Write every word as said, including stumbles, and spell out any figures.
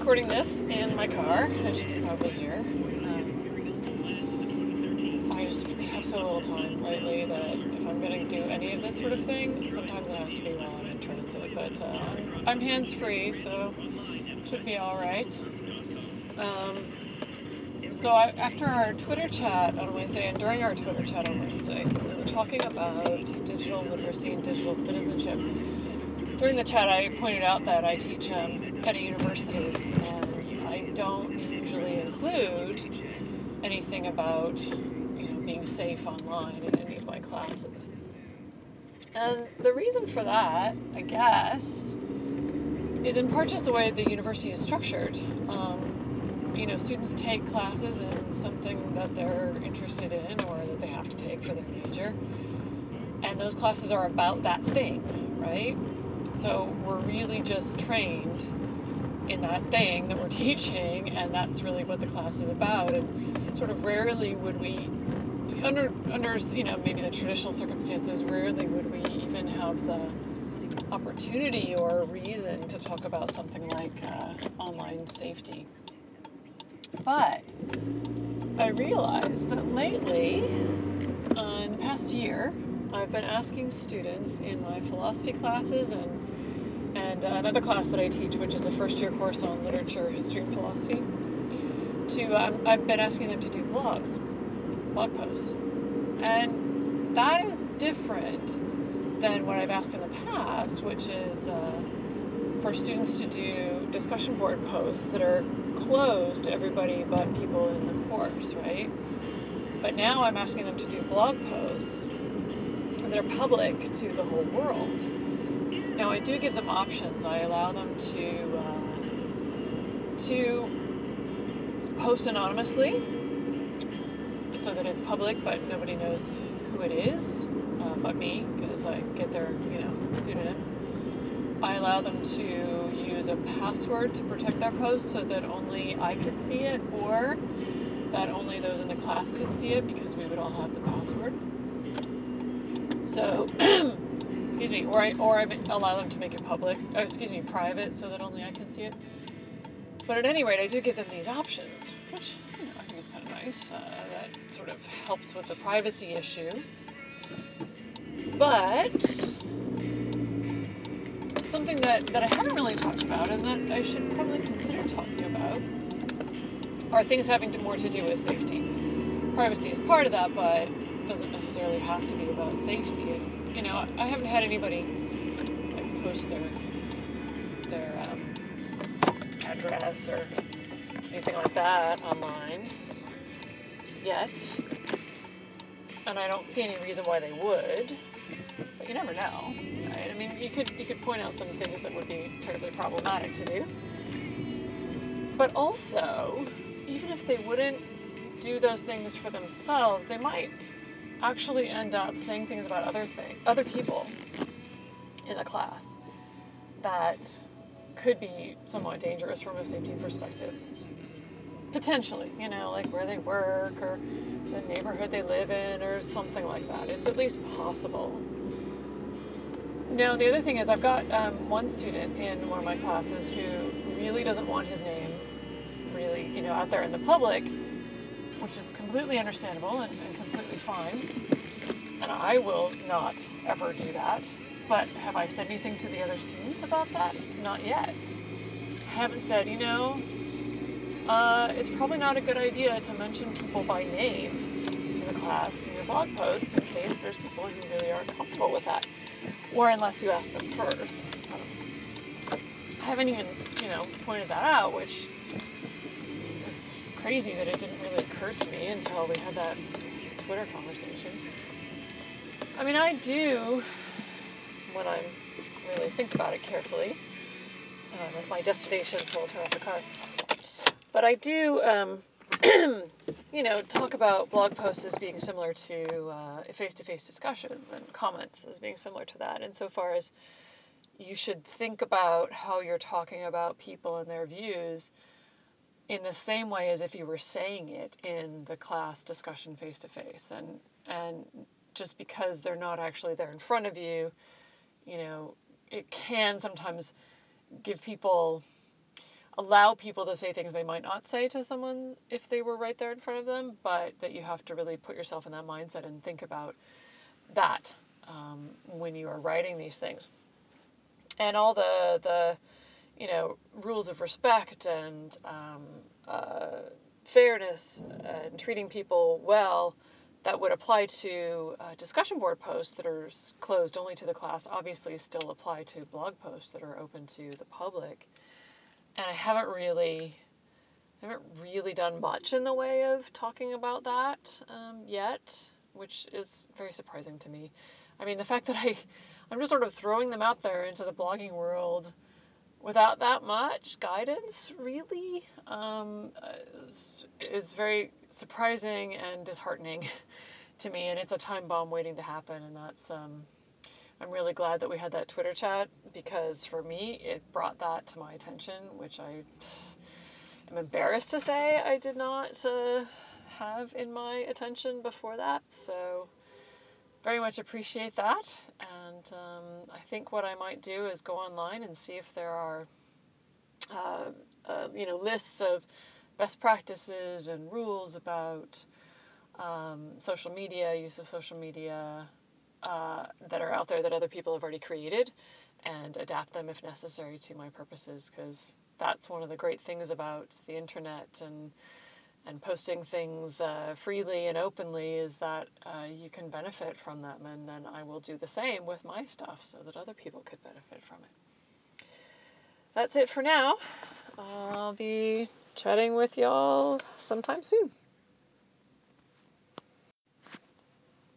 recording this in my car, as you can probably hear. Um, I just have so little time lately that if I'm going to do any of this sort of thing, sometimes it has to be while I'm in transit. But uh, I'm, I'm hands-free, so should be all right. Um, so I, after our Twitter chat on Wednesday, and during our Twitter chat on Wednesday, we were talking about digital literacy and digital citizenship. During the chat, I pointed out that I teach um, at a university, and I don't usually include anything about, you know, being safe online in any of my classes. And the reason for that, I guess, is in part just the way the university is structured. Um, you know, students take classes in something that they're interested in or that they have to take for their major, and those classes are about that thing, right? So we're really just trained in that thing that we're teaching, and that's really what the class is about. And sort of rarely would we, under under you know maybe the traditional circumstances, rarely would we even have the opportunity or reason to talk about something like uh, online safety. But I realized that lately, uh, in the past year, I've been asking students in my philosophy classes and and uh, another class that I teach, which is a first-year course on literature, history, and philosophy, to um, I've been asking them to do blogs, blog posts, and that is different than what I've asked in the past, which is uh, for students to do discussion board posts that are closed to everybody but people in the course, right? But now I'm asking them to do blog posts that are public to the whole world. Now, I do give them options. I allow them to uh, to post anonymously so that it's public, but nobody knows who it is, uh, but me, because I get their you know pseudonym. I allow them to use a password to protect their post so that only I could see it, or that only those in the class could see it because we would all have the password. So. Excuse me, or I, or I allow them to make it public, oh, excuse me, private, so that only I can see it. But at any rate, I do give them these options, which you know, I think is kind of nice. Uh, that sort of helps with the privacy issue. But something that, that I haven't really talked about, and that I should probably consider talking about, are things having to, more to do with safety. Privacy is part of that, but doesn't necessarily have to be about safety. And, you know, I haven't had anybody like post their their um, address or anything like that online yet, and I don't see any reason why they would. But you never know, right? I mean, you could you could point out some things that would be terribly problematic to do, but also, even if they wouldn't do those things for themselves, they might actually end up saying things about other thing, other people in the class that could be somewhat dangerous from a safety perspective. Potentially, you know, like where they work or the neighborhood they live in or something like that. It's at least possible. Now, the other thing is I've got um, one student in one of my classes who really doesn't want his name really, you know, out there in the public, which is completely understandable and, and completely fine. And I will not ever do that. But have I said anything to the other students about that? Not yet. I haven't said, you know, uh, it's probably not a good idea to mention people by name in the class in your blog posts in case there's people who really aren't comfortable with that. Or unless you ask them first, I suppose. I haven't even, you know, pointed that out, which is crazy that it didn't really occur to me until we had that Twitter conversation. I mean, I do, when I really think about it carefully, um, at my destination, so I'll turn off the car. But I do, um, you know, talk about blog posts as being similar to uh, face-to-face discussions and comments as being similar to that, insofar as you should think about how you're talking about people and their views in the same way as if you were saying it in the class discussion face-to-face. And, and just because they're not actually there in front of you, you know, it can sometimes give people allow people to say things they might not say to someone if they were right there in front of them, but that you have to really put yourself in that mindset and think about that um, when you are writing these things. And all the, the you know, rules of respect and um, uh, fairness and treating people well that would apply to uh, discussion board posts that are closed only to the class obviously still apply to blog posts that are open to the public. And I haven't really, I haven't really done much in the way of talking about that um, yet, which is very surprising to me. I mean, the fact that I, I'm just sort of throwing them out there into the blogging world without that much guidance, really, um, is, is very surprising and disheartening to me. And it's a time bomb waiting to happen, and that's... Um, I'm really glad that we had that Twitter chat, because for me, it brought that to my attention, which I am embarrassed to say I did not uh, have in my attention before that. So very much appreciate that. And um, I think what I might do is go online and see if there are, uh, uh, you know, lists of best practices and rules about um, social media, use of social media, Uh, that are out there that other people have already created, and adapt them if necessary to my purposes, because that's one of the great things about the internet and and posting things uh, freely and openly, is that uh, you can benefit from them, and then I will do the same with my stuff so that other people could benefit from it. That's it for now. I'll be chatting with y'all sometime soon.